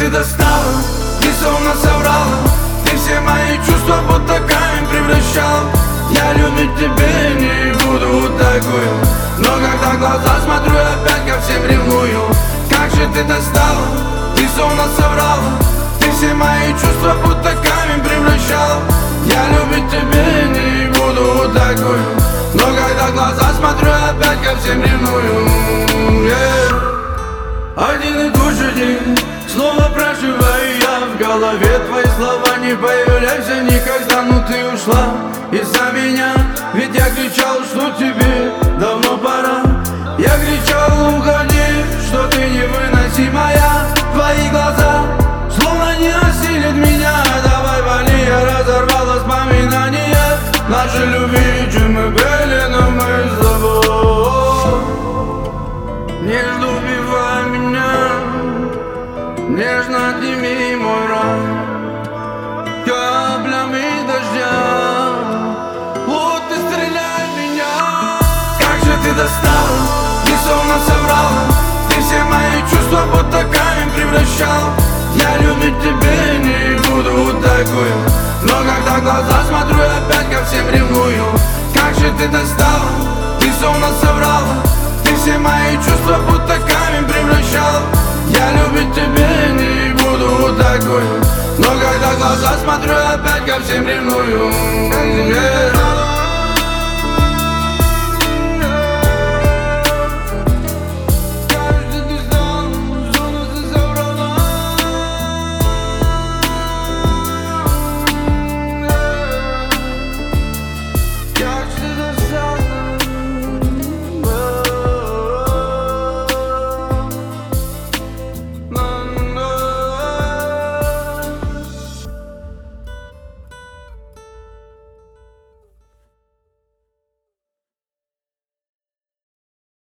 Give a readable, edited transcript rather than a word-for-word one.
ты достала, ты словно соврала. Ты все мои чувства будто камень превращал. Я любить тебе не буду такую, но когда в глаза смотрю, опять ко всем ревную. Как же ты достала, ты словно соврала. Ты все мои чувства будто камень превращал. Я любить тебе не буду такую, но когда в глаза смотрю, опять ко всем ревную. Один и тот же день снова проживаю я. В голове твои слова не появляйся никогда. Но ты ушла из-за меня, ведь я кричал, что тебе давно пора. Я кричал, уходи, что ты невыносимая. Твои глаза словно не осилят меня. Давай вали, я разорвал воспоминания нашей любви, чем мы были, но мы с тобой. Нежно убивай меня, нежно отними мой рай каплями дождя. Вот ты стреляй в меня. Как же ты достала, ты словно соврала. Ты все мои чувства будто камень превращал. Я любить тебе не буду такую, но когда в глаза смотрю, опять ко всем ревную. Как же ты достала, ты словно соврала. Ты все мои чувства будто камень превращал. Я любить тебе не буду такую, но когда в глаза смотрю, опять ко всем ревную.